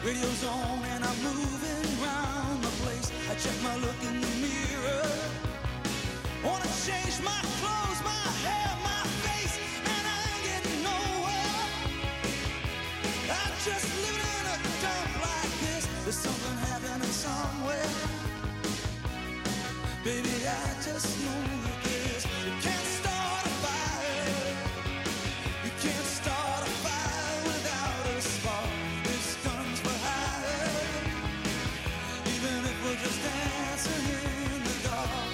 Radio's on and I'm moving around the place. I check my look in the mirror. Wanna change my clothes, my hair, my face, and I ain't getting nowhere. I'm just living in a dump like this. There's something happening somewhere. Baby, I just know that this. You can't start a fire. You can't start a fire without a spark. This gun's for hire. Even if we're just dancing in the dark.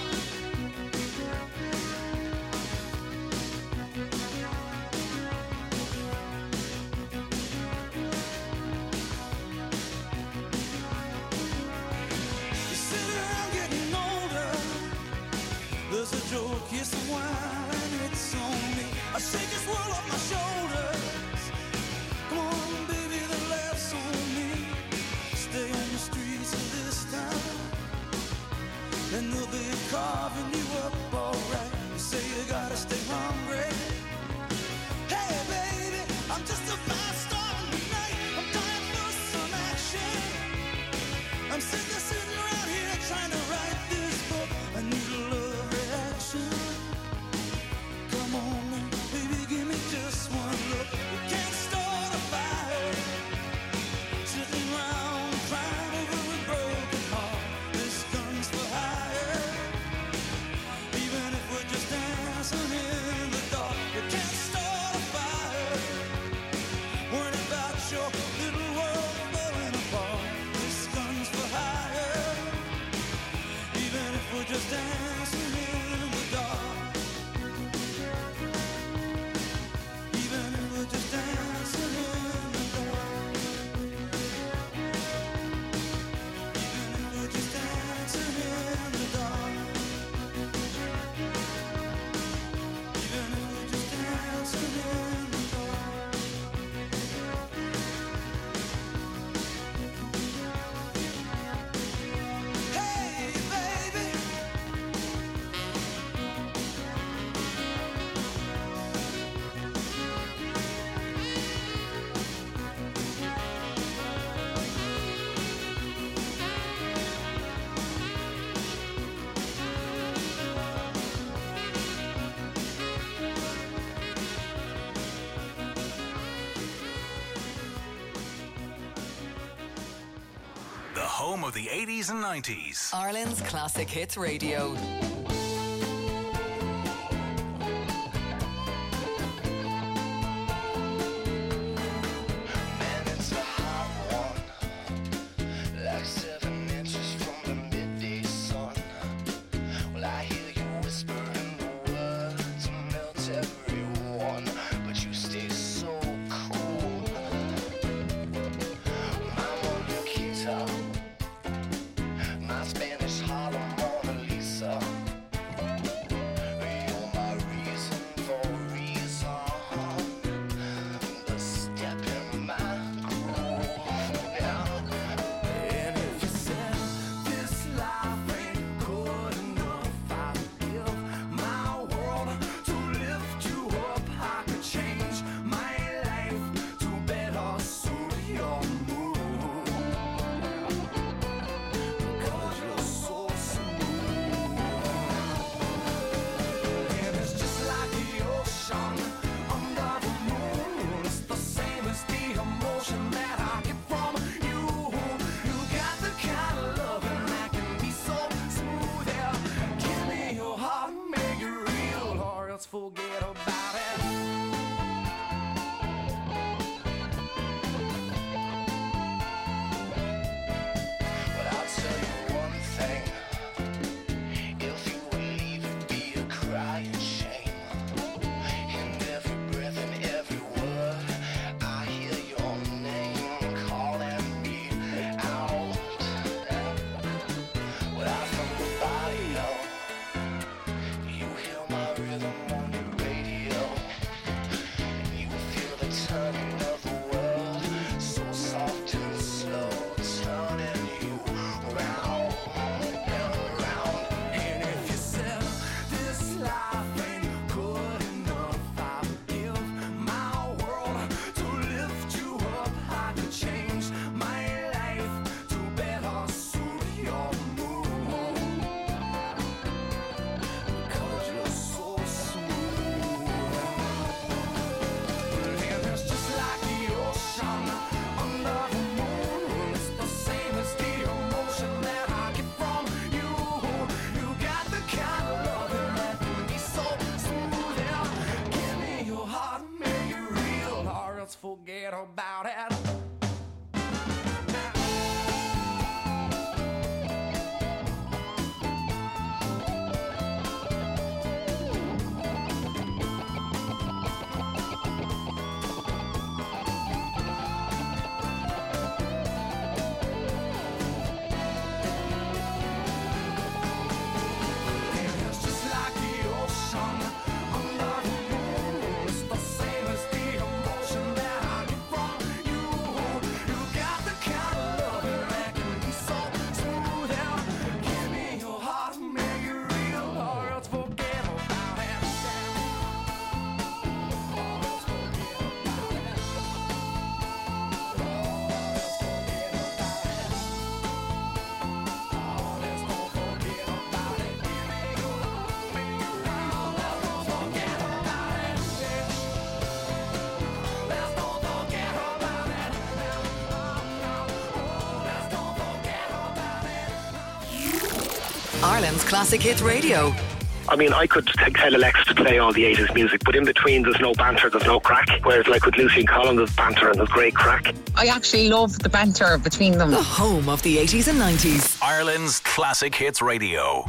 You sit around getting older. There's a joke, here's some wine, it's on me. I shake this world off my shoulders. Come on, baby, the laughs on me. Stay on the streets of this town, and they'll be carving you up alright. You say you gotta stay hungry. Hey, baby, I'm just a fast star tonight. I'm dying for some action. I'm sick of sitting around here trying to write this book. I need a love reaction. Come on, baby, give me just one look. We can't start a fire, sitting around crying over a broken heart. This gun's for hire. Even if we're just dancing in the dark, we can't start a fire, worrying about your little world falling apart. This gun's for hire. Even if we're just dancing in the dark. Even if we're just dancing in the dark. Even if we're just dancing in the dark. Even if we're just dancing in the dark. Hey, baby. The home of the 80s and 90s. Ireland's Classic Hits Radio. Man, it's a hot one, like 7 inches from the midday sun. Well, I hear you whispering the words to melt everyone, but you stay so cool. My Mona Lisa, my Spanish Harlem Mona Lisa. let's forget about it. Ireland's Classic Hit Radio. I mean, I could tell Alexa to play all the 80s music, but in between there's no banter, there's no crack. Whereas like with Lucy and Colin, there's banter and there's great crack. I actually love the banter between them. The home of the 80s and 90s. Ireland's Classic Hits Radio.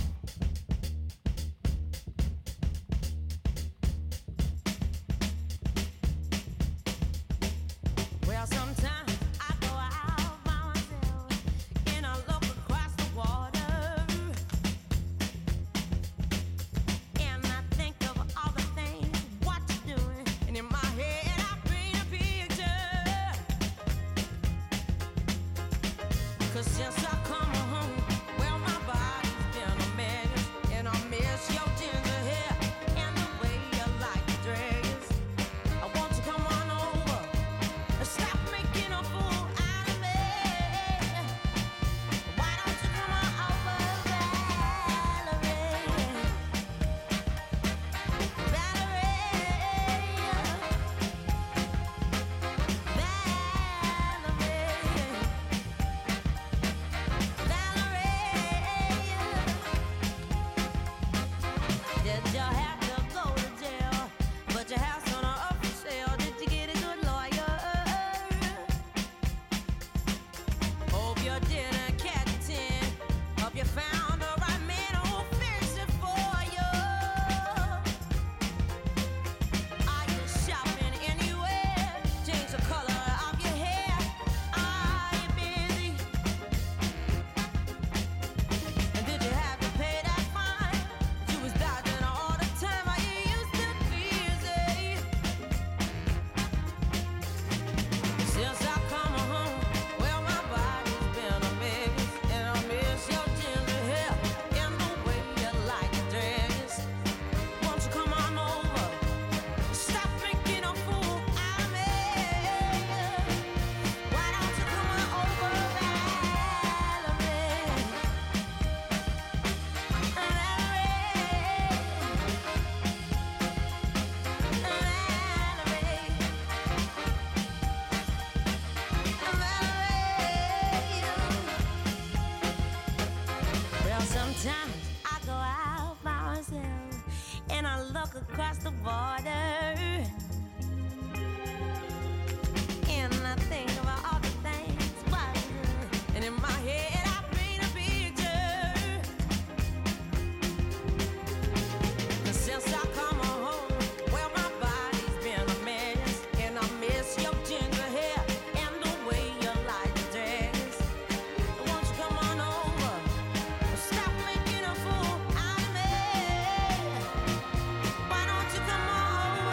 Why don't you come on over?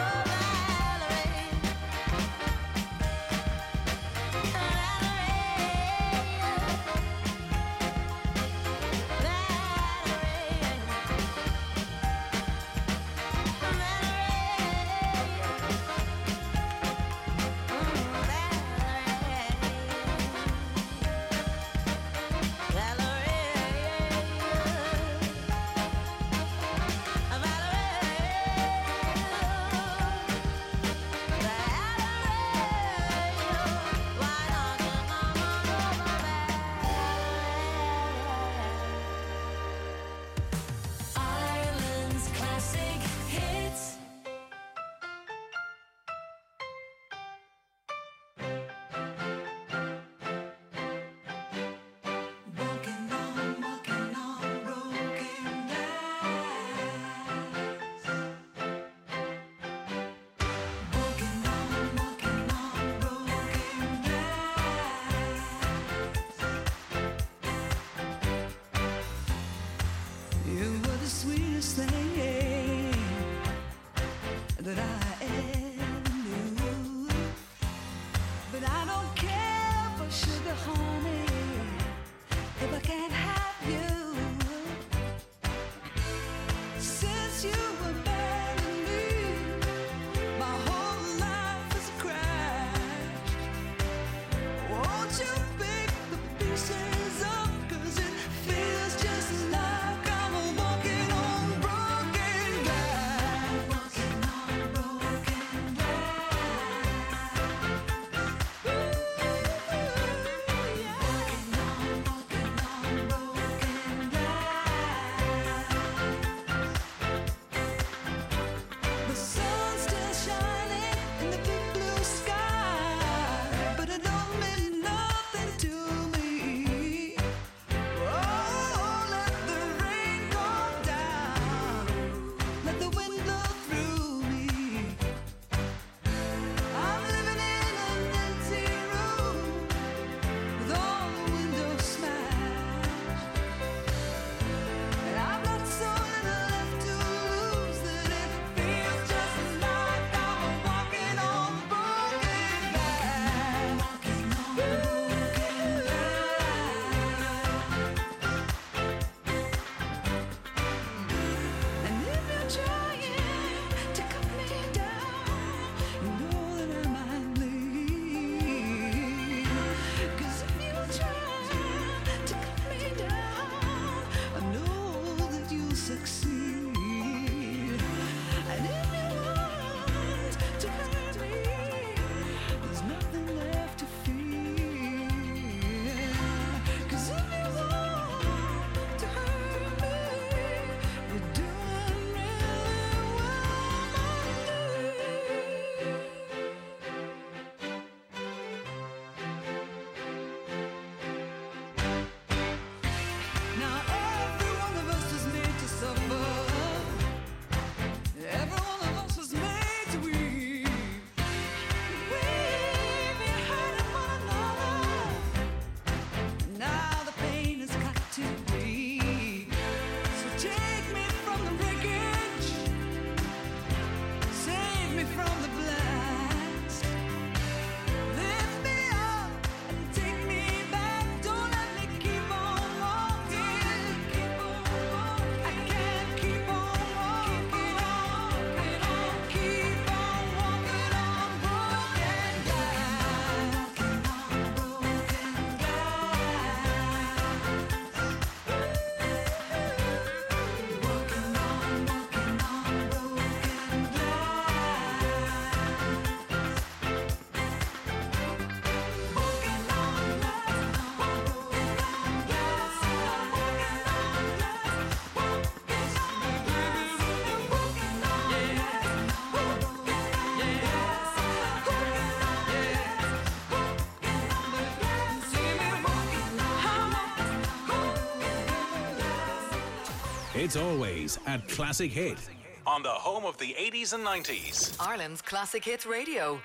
It's always at Classic Hit. On the home of the 80s and 90s. Ireland's Classic Hits Radio.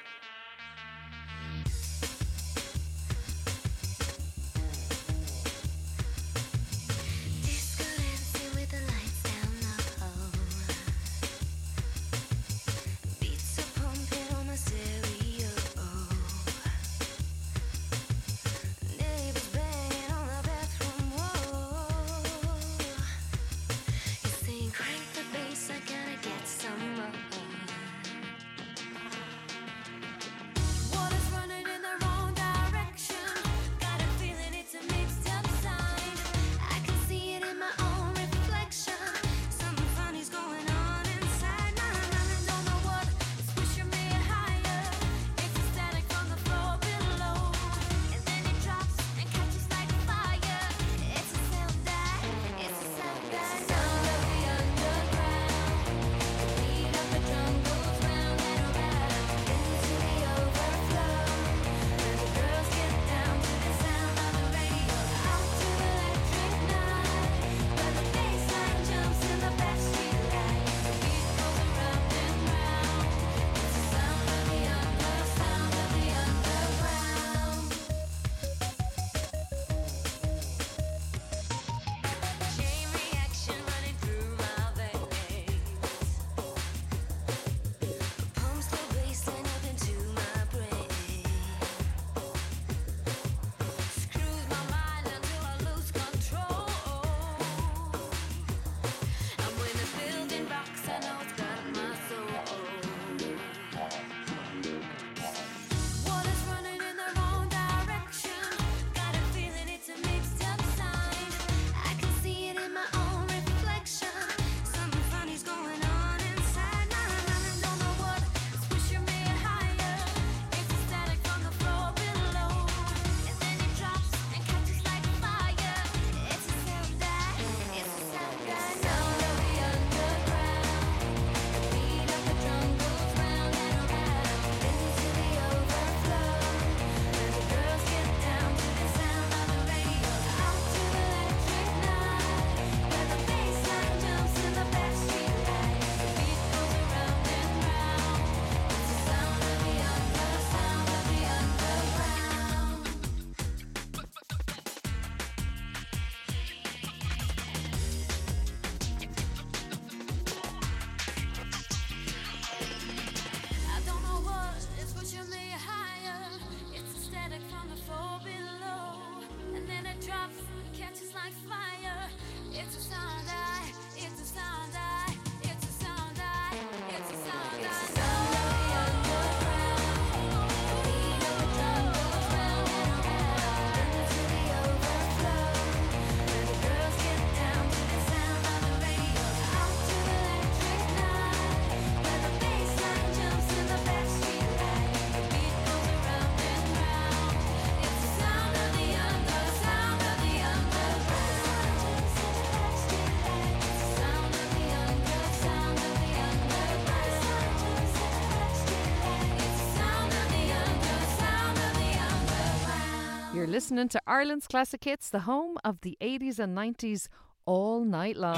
You're listening to Ireland's Classic Hits, the home of the 80s and 90s, all night long.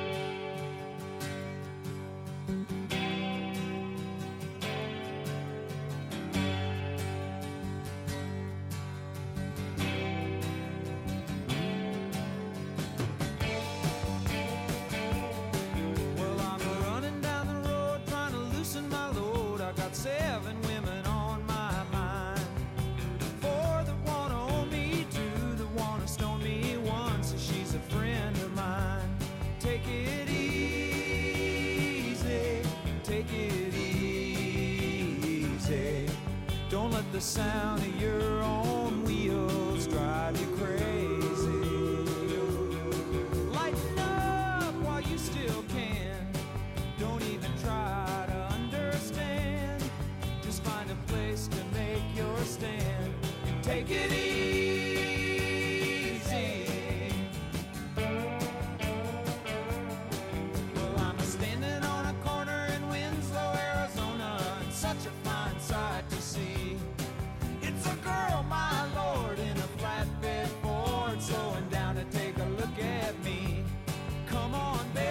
Well, I'm running down the road trying to loosen my load. I got 7 women on my mind. 4 that wanna own me, 2 that wanna stone me, 1 says she's a friend of mine. Take it easy, take it easy. Don't let the sound of your own wheels drive you crazy. Lighten up while you still can. Don't even try to understand. Just find a place to make your stand and take it easy. Well, I'm standing on a corner in Winslow, Arizona, and such a fine sight to see. It's a girl, my lord, in a flatbed Ford, slowing down to take a look at me. Come on, baby.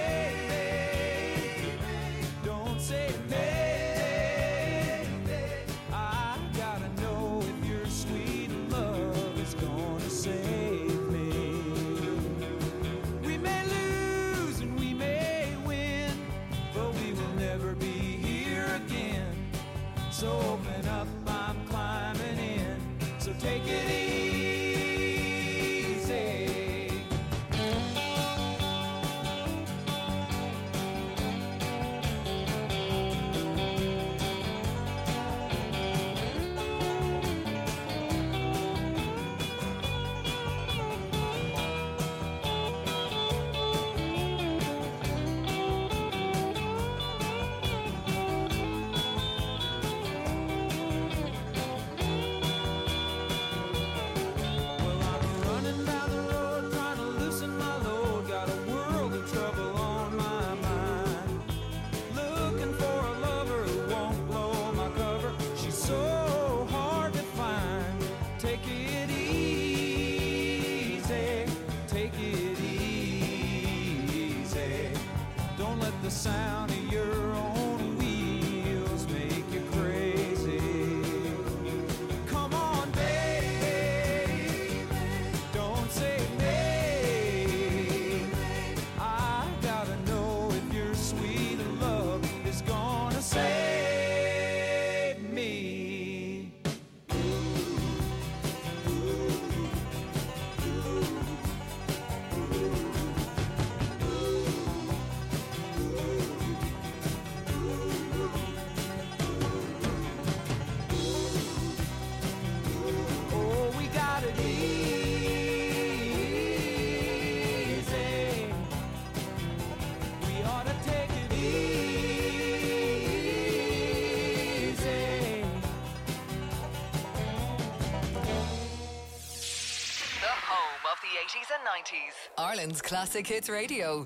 80s and 90s. Ireland's Classic Hits Radio.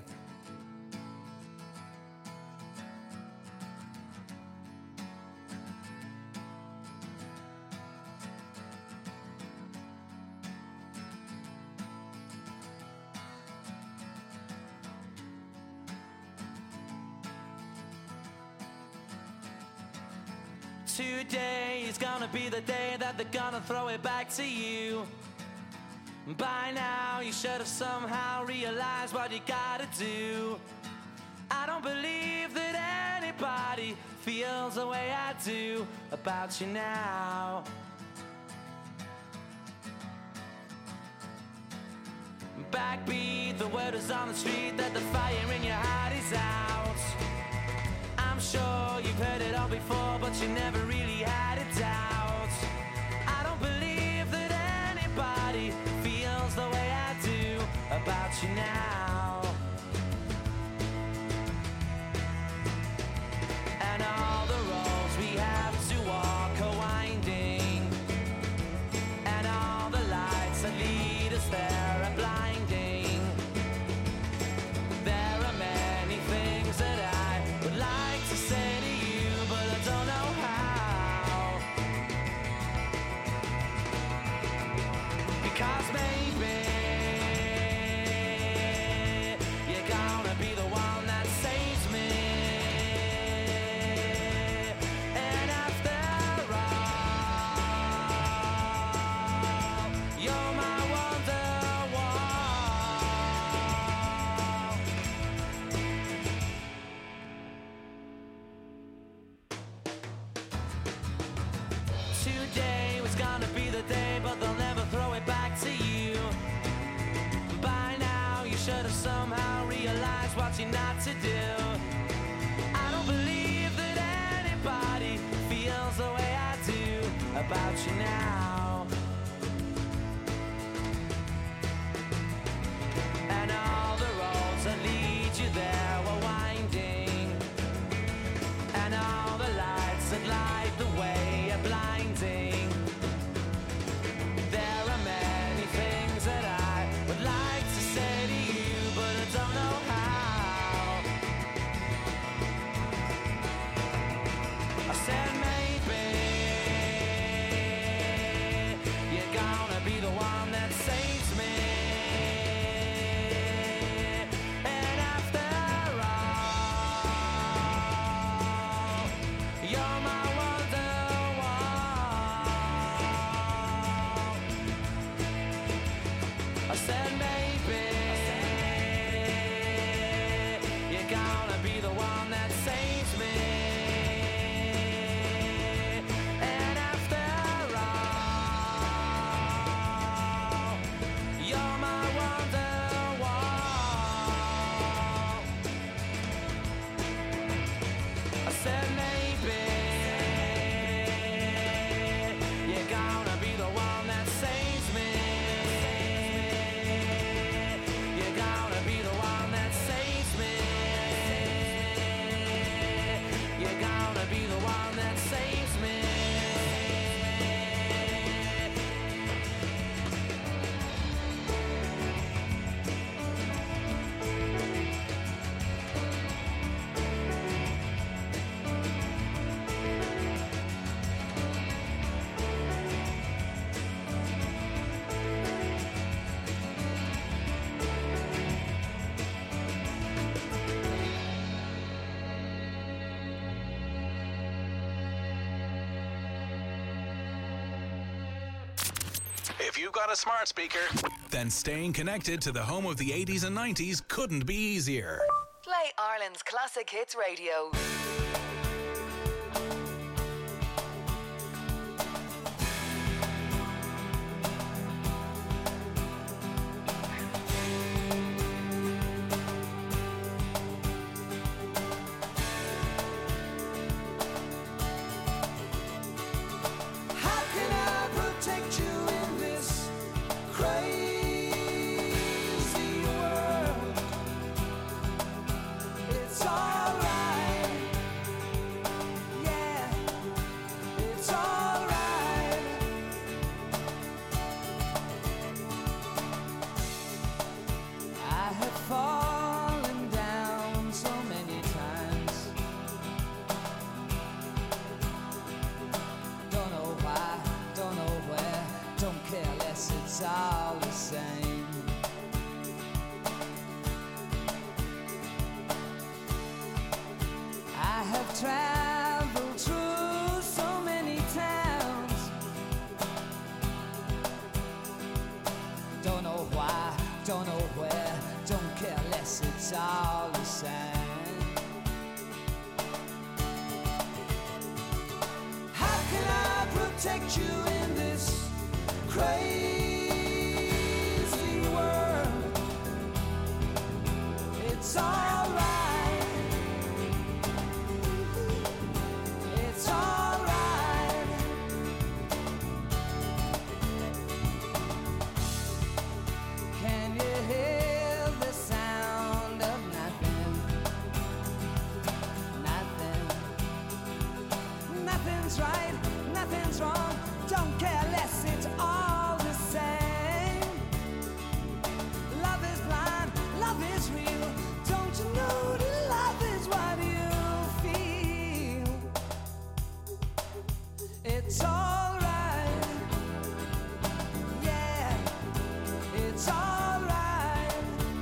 Today is gonna be the day that they're gonna throw it back to you. By now you should have somehow realized what you gotta do. I don't believe that anybody feels the way I do about you now. Backbeat, the word is on the street that the fire in your heart is out. I'm sure you've heard it all before, but you never really had a doubt. I don't believe that anybody feels the way I do about you now. And all the roads we have to walk are winding, and all the lights that lead us there are blinding. There are many things that I would like to say to you, but I don't know how. Because maybe you're gonna be the one that saves me. And after all, you're my wonderwall. Today was gonna be the day, but they'll never throw it back to you. By now you should have somehow realized what you're not to do. I don't believe that anybody feels the way I do about you now. And all the roads that lead you there were winding, and all the lights that light the way are blinding. There are many things that I would like to say to you, but I don't know how. I said maybe you're gonna be the one that saves me. And after all, you're my wonderwall. I said maybe you're gonna be the one that saves me. And after all, you're my wonderwall. I said maybe you're gonna be the one that saves me. You're gonna be the one that saves me. You're gonna be the one that saves me. If you've got a smart speaker, then staying connected to the home of the 80s and 90s couldn't be easier. Play Ireland's Classic Hits Radio. How can I protect you in this crazy world? It's alright. it's all the same. I have traveled through so many towns. Don't know why, don't know where, don't care less, it's all the same. How can I protect you in this crazy world? It's alright. It's alright. Can you hear the sound of nothing? Nothing. Nothing's right, nothing's wrong. Don't care less, it's all the same. Love is blind, love is real. Don't you know that love is what you feel? It's alright. Yeah, it's alright.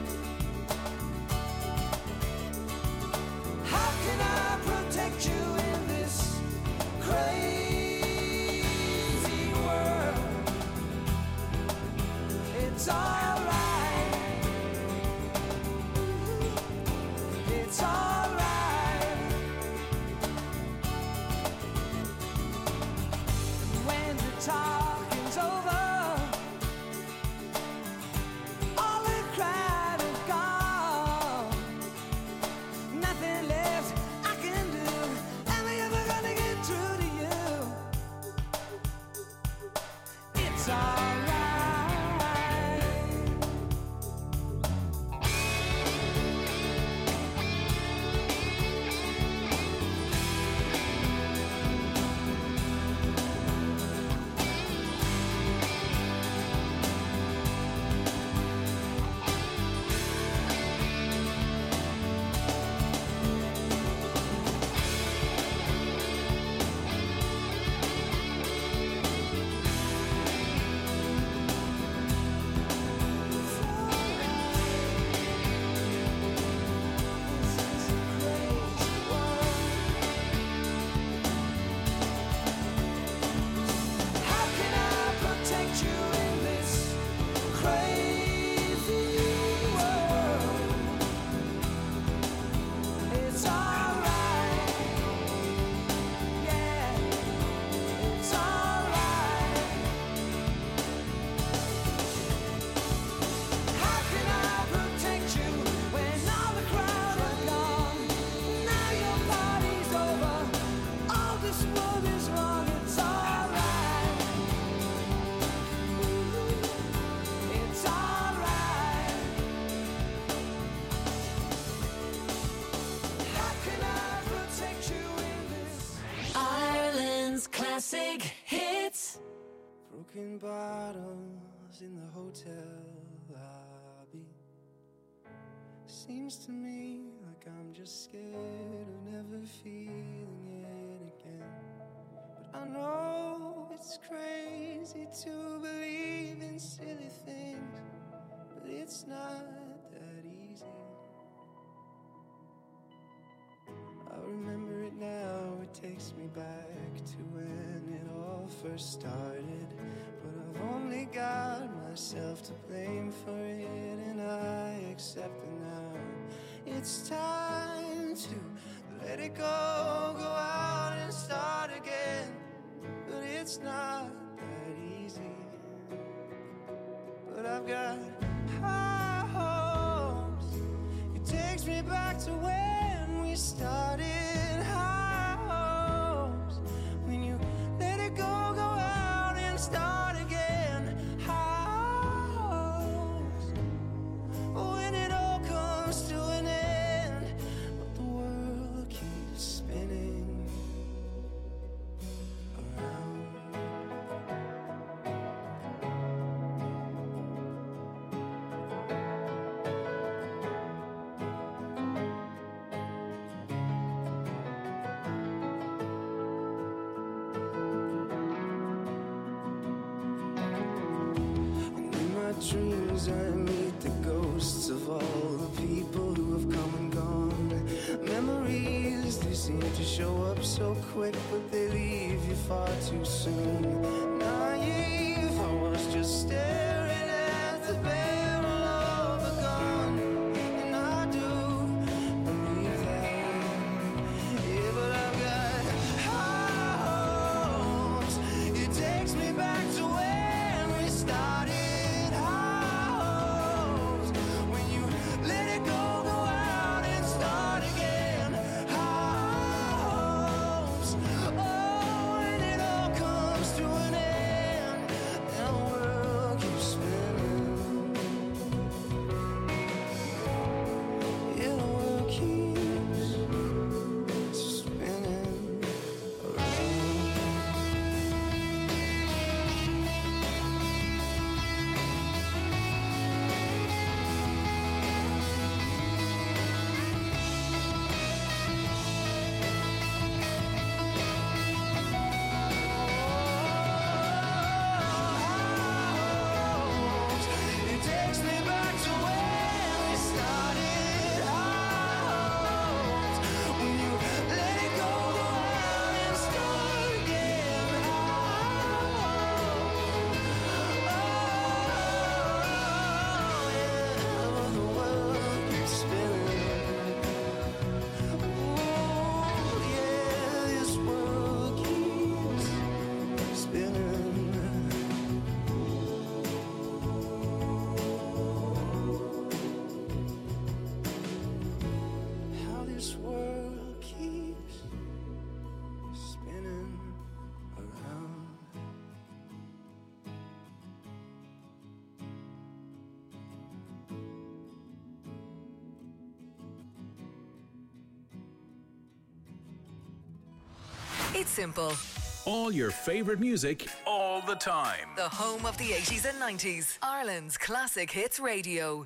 How can I protect you in this crazy world? It's alright. It's alright. When the talking's over, all the crowd is gone. Nothing left I can do. Am I ever gonna get through to you? It's alright. How can I protect you in this crazy world? It's alright. Yeah, it's alright. How can I protect you when all the crowd are gone? Now your party's over. All this world is wrong. It's alright. It's alright. How can I protect you in this? Ireland's classic hits. Broken bottles in the hotel lobby. Seems to me like I'm just scared of never feeling it again. But I know it's crazy to believe in silly things, but it's not that easy. I remember it now, it takes me back to when it all first started. But I've only got myself to blame for it, and I accept it now. It's time to let it go out and start again. But it's not that easy. But I've got high hopes. It takes me back to when we started. High hopes. When you let it go out and start again. High hopes. When it all comes to an end, but the world keeps spinning around. dreams I meet the ghosts of all the people who have come and gone. Memories, they seem to show up so quick, but they leave you far too soon. Naive, I was just staring at the barrel of a gun, and I do believe that. Yeah, but I've got high hopes. It takes me back to when we started. High hopes. When you let it go, go out and start again. High hopes. Oh, when it all comes to an end, and the world keeps spinning. Yeah, the world keeps spinning around. It takes me back to when we started. Hopes. When you let it go, go out and start again. Yeah, the world keeps spinning. Ooh, yeah, this world keeps spinning. How this world keeps spinning around. It's simple. All your favourite music, all the time. The home of the 80s and 90s. Ireland's Classic Hits Radio.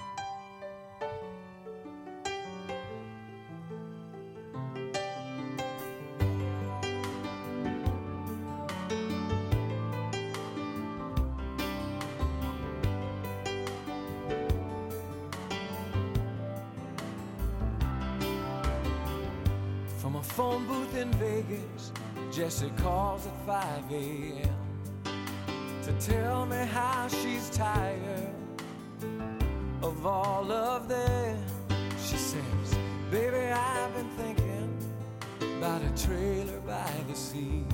From a phone booth in Vegas, Jessie calls at 5 a.m. to tell me how she's tired of all of them. She says, baby, I've been thinking about a trailer by the sea.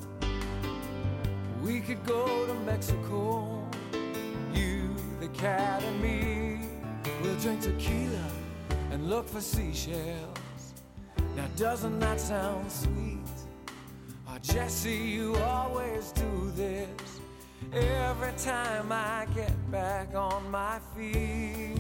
We could go to Mexico, you, the cat, and me. We'll drink tequila and look for seashells. Now doesn't that sound sweet? Oh, Jessie, you always do this every time I get back on my feet.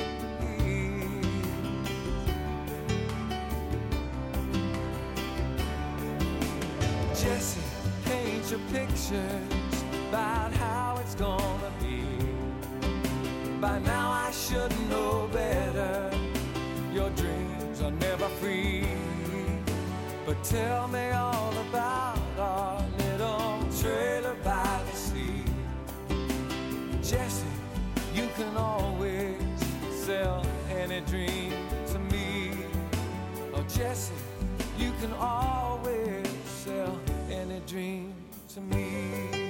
Jessie, paint your pictures about how it's gonna be. By now I should know better. Your dreams are never free. But tell me all about our little trailer by the sea. Jessie, you can always sell any dream to me. Oh, Jessie, you can always sell any dream to me.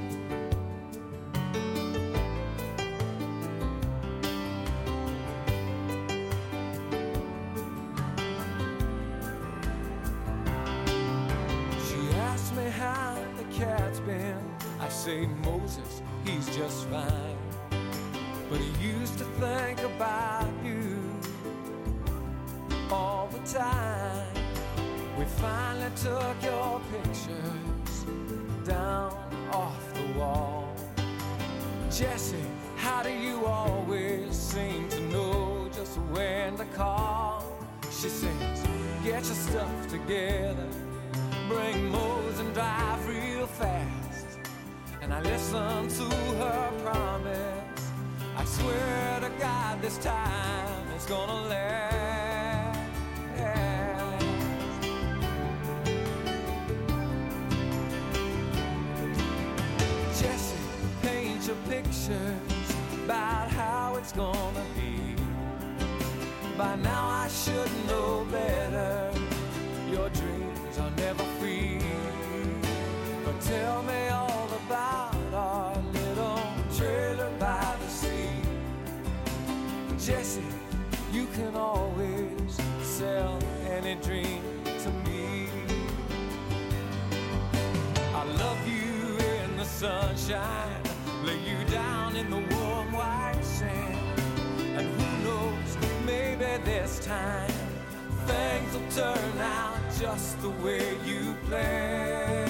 Me how the cat's been. I say Moses, he's just fine, but he used to think about you all the time. We finally took your pictures down off the wall. Jessie, how do you always seem to know just when to call? She says, get your stuff together, bring Mose and drive real fast. And I listen to her promise. I swear to God this time it's gonna last. Jessie, paint your pictures about how it's gonna be. By now I should know better. Your dreams are never free. But tell me all about our little trailer by the sea. Jesse, you can always sell any dream to me. I love you in the sunshine, lay you down in the warm white sand. And who knows, maybe this time things will turn out just the way you planned.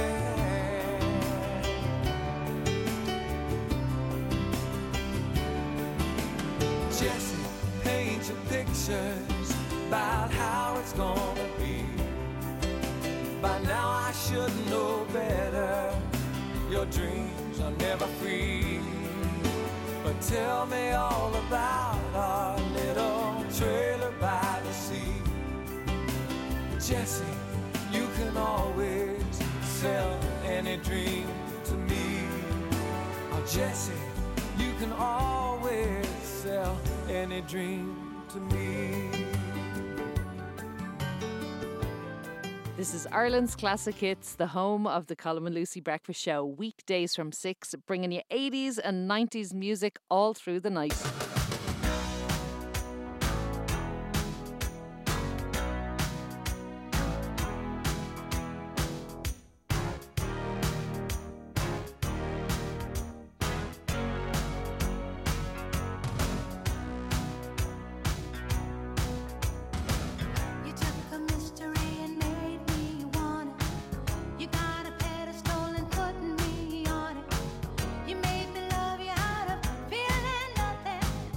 Jesse, paint your pictures about how it's gonna be. By now I should know better. Your dreams are never free. But tell me all about our little trailer by the sea. Jesse, you can always sell any dream to me. Oh, Jesse, you can always sell any dream to me. This is Ireland's Classic Hits, the home of the Colin and Lucy Breakfast Show, weekdays from 6, bringing you 80s and 90s music all through the night. You made me love you out of feeling nothing.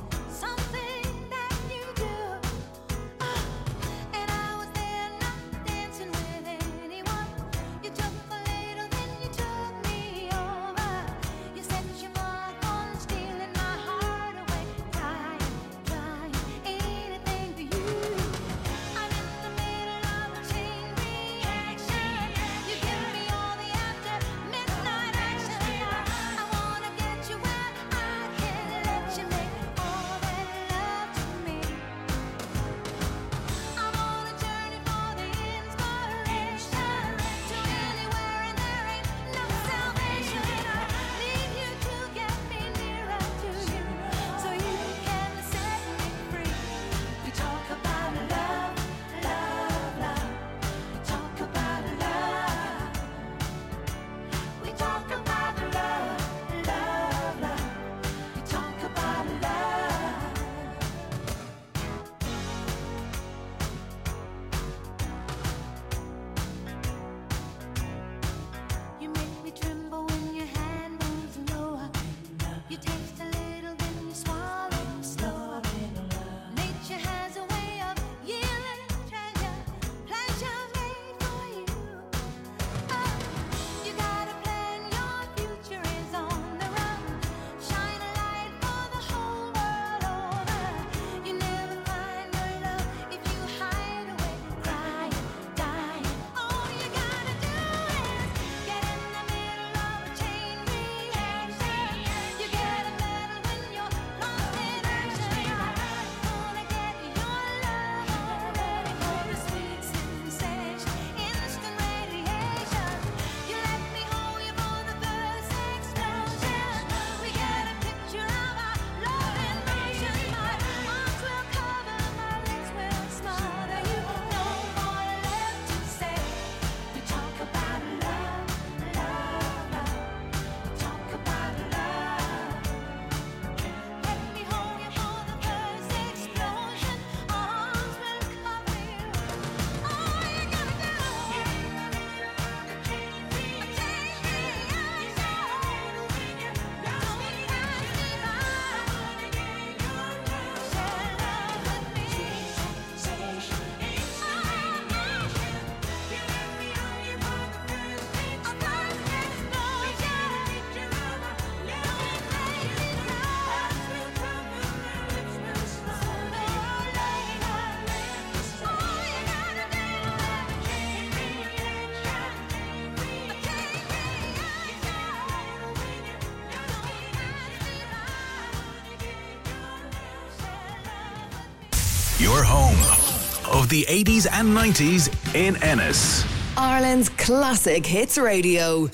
Your home of the 80s and 90s in Ennis. Ireland's Classic Hits Radio.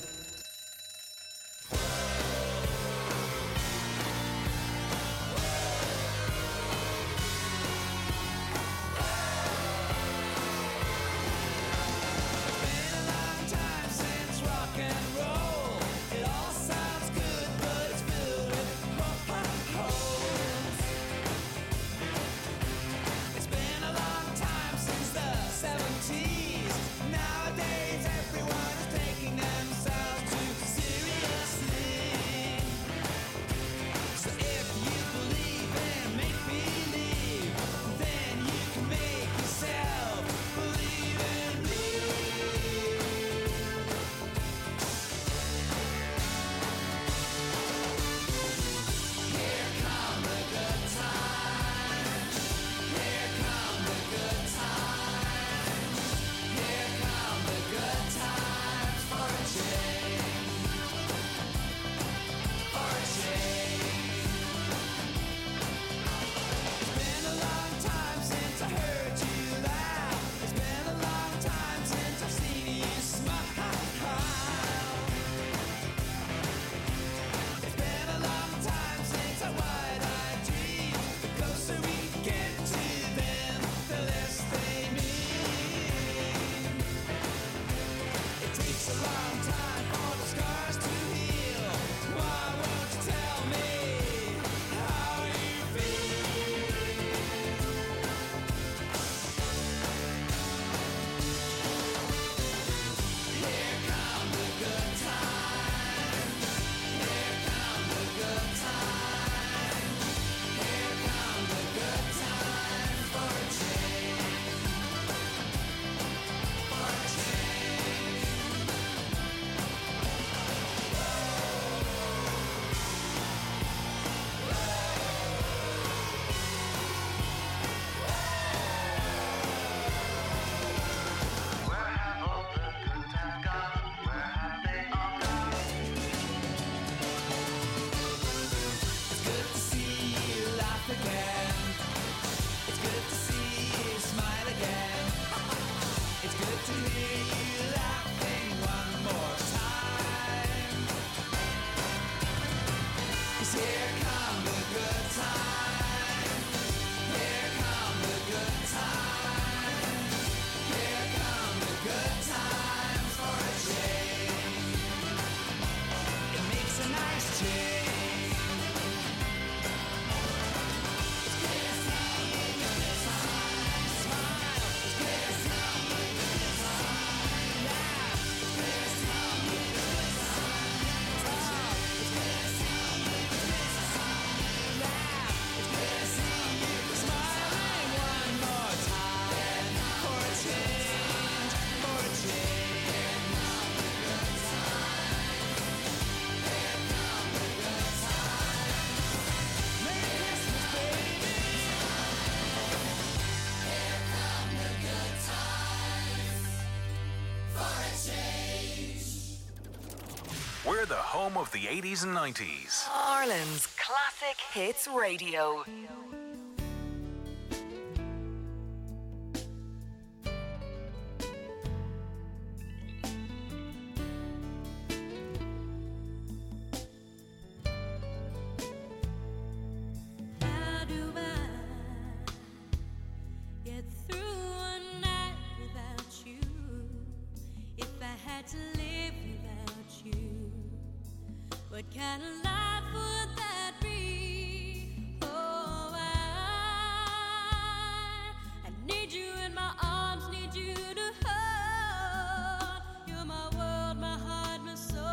We're the home of the 80s and 90s. Ireland's Classic Hits Radio. How do I get through a night without you? If I had to live without you, what kind of life would that be? Oh, I need you in my arms, need you to hold. You're my world, my heart, my soul.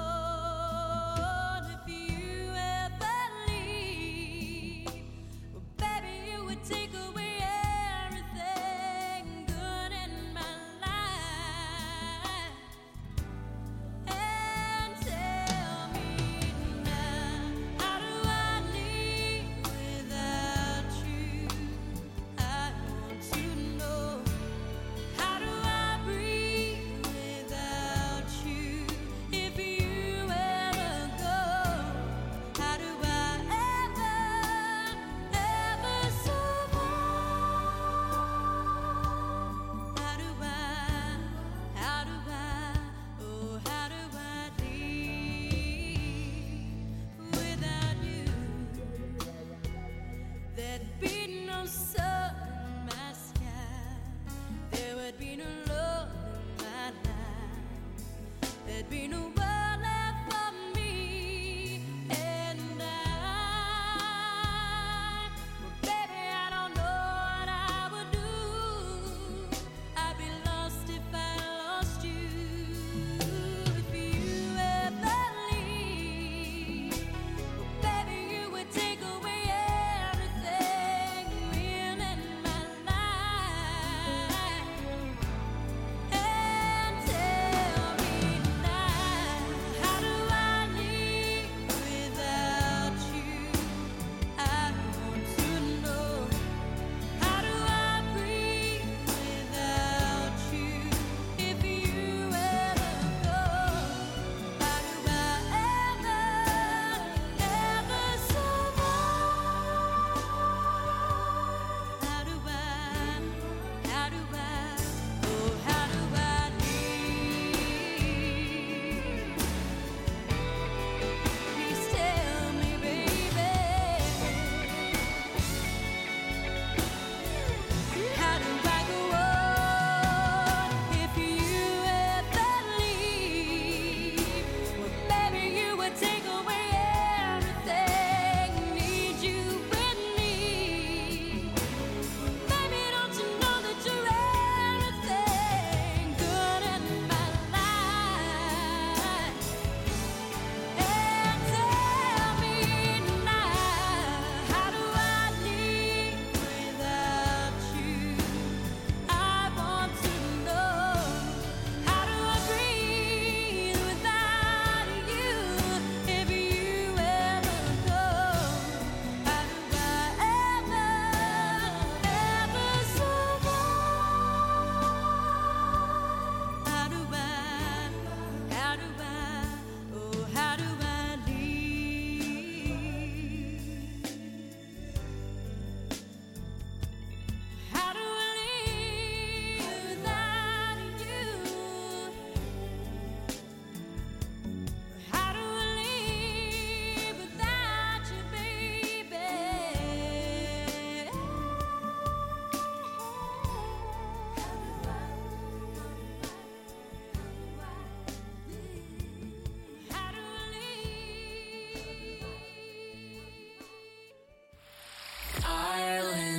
If you ever leave, well, baby, you would take away everything good in my life. And tell me now, how do I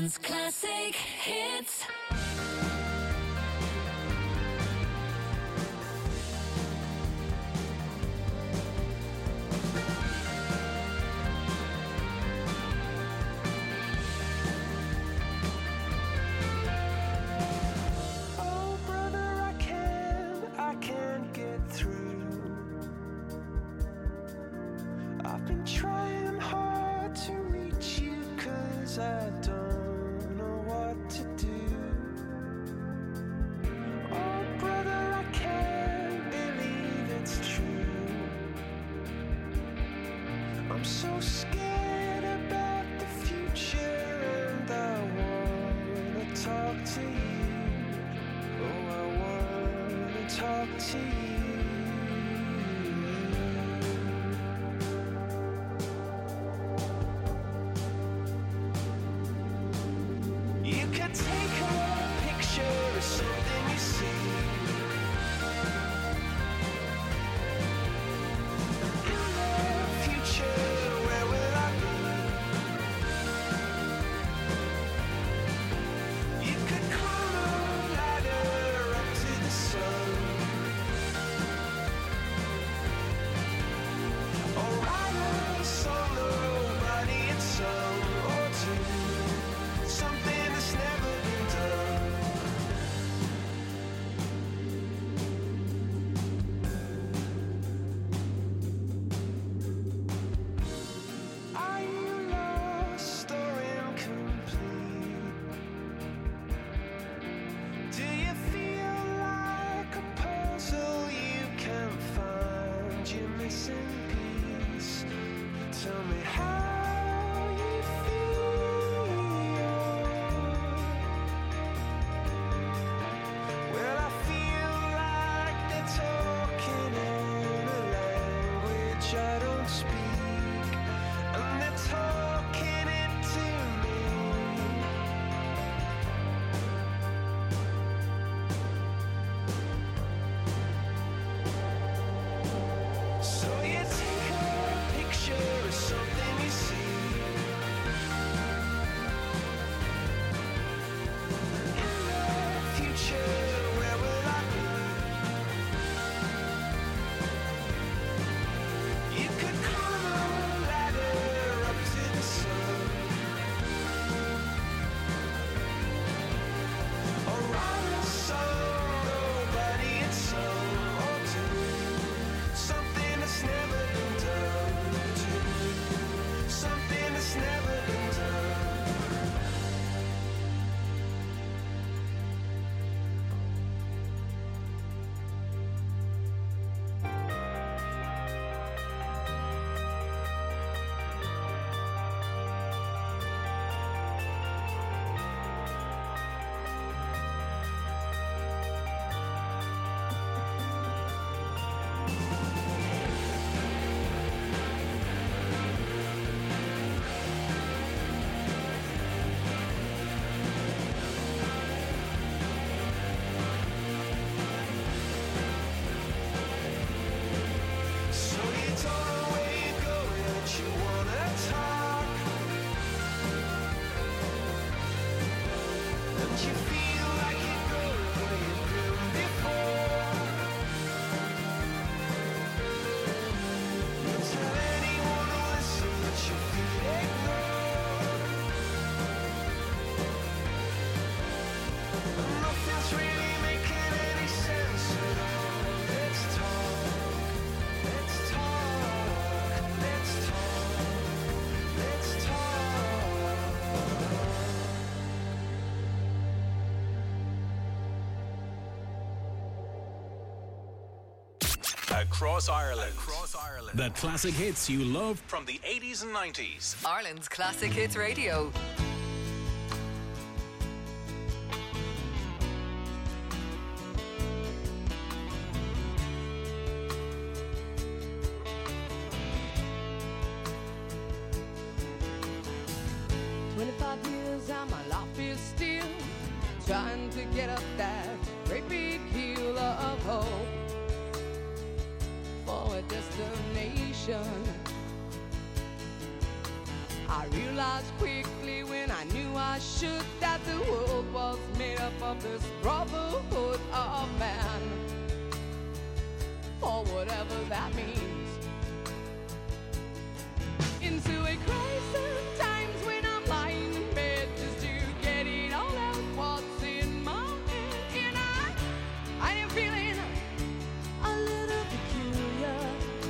Ireland's classic hits. Oh, brother, I can't get through. I've been trying hard to reach you, 'cause I don't know what to do. Oh, brother, I can't believe it's true. I'm so scared about the future, and I wanna talk to you. Oh, I wanna talk to you. You could take a picture of something you see. In the future, where will I be? You could climb a ladder up to the sun, or write a song nobody had sung, or do something that's never been done. Are you lost or incomplete? Do you feel like a puzzle you can't find your missing piece? Tell me how you feel. Well, I feel like they're talking in a language I don't speak, and they're talking it to me. So you take a picture of something you see. In the future, where will I be? You could climb a ladder up to the sun, or write a song nobody had sung, or do something that's never been done. Do something that's never been done. So you don't know where you're going, but you wanna talk, and you feel like you're going where you've been before. You tell anyone who listens that you feel ignored, and nothing's really making any sense at all. Let's talk. Let's talk, let's talk, let's talk. Across Ireland. The classic hits you love from the 80s and 90s. Ireland's classic hits radio. And my life is still trying to get up that great big hill of hope for a destination. I realized quickly when I knew I should that the world was made up of this brotherhood of man, or whatever that means. Into a crisis times when I'm lying in bed just to get it all out what's in my head, and I am feeling a little peculiar.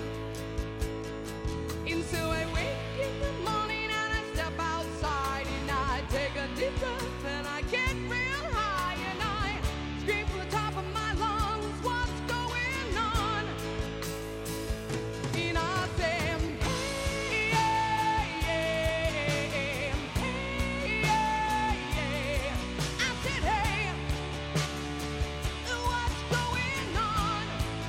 And so I wake in the morning and I step outside and I take a deep breath and I get real high and I scream from the top of my lungs, what's going on? And I say, hey, hey, hey, hey, hey. I said, hey, what's going on?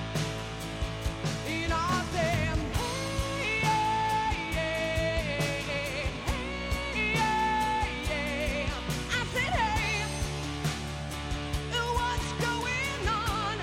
And I said, hey, hey, hey, hey, hey. I said, hey, what's going on?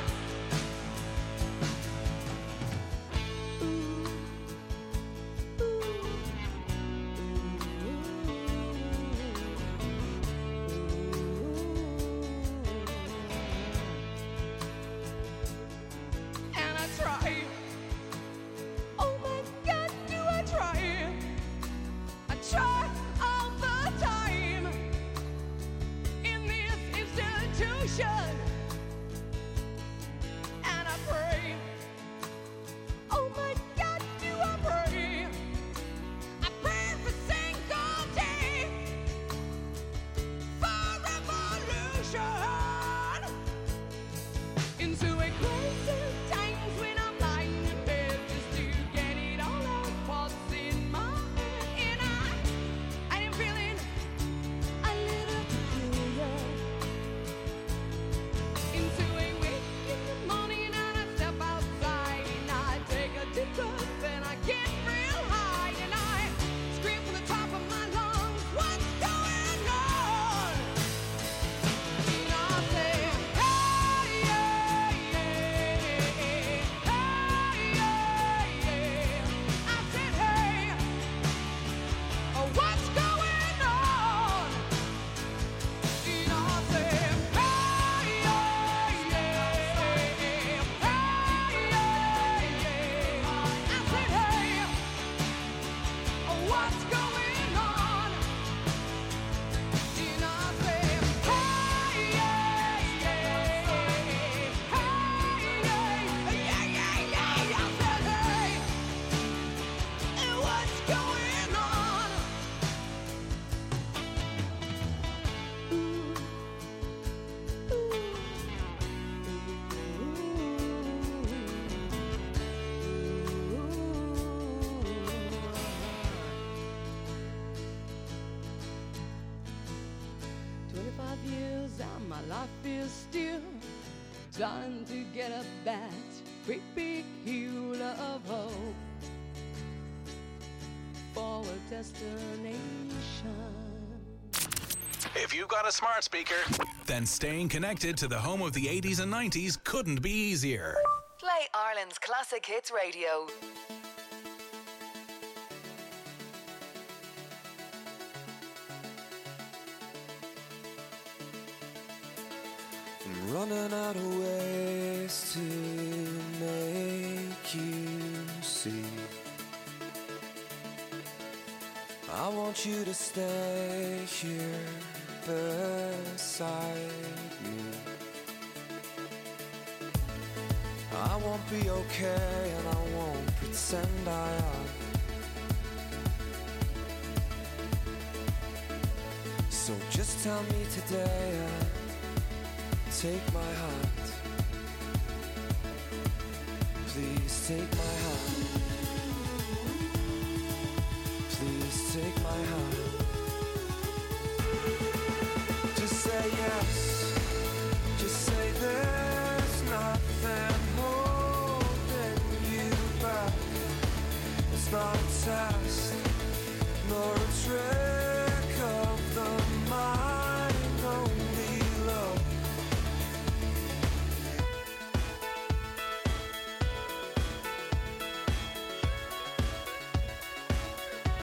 And I try. Oh my God, do I try? I try all the time in this institution, and I pray. Oh my God, do I pray? I pray every single day for revolution. Into a crisis times when I'm lying in bed just to get it all out what's in my head, and I am feeling a little peculiar. Into a wake in the morning and I step outside and I take a deep breath and I get real high and I scream from the top of my lungs, what's going on? And I say, hey, hey, hey, hey, hey. I said, hey, what's going on? And I say, hey, hey, hey, hey, hey. I said, hey, what's going on? And I say, hey, hey, hey, hey. I said, hey, what's going on? Years and my life is still trying to get up that great big hill of hope for a destination. If you've got a smart speaker, then staying connected to the home of the 80s and 90s couldn't be easier. Play Ireland's Classic Hits Radio. I'm running out of ways to make you see. I want you to stay here beside me. I won't be okay and I won't pretend I am. So just tell me today and take my hand. Please take my hand.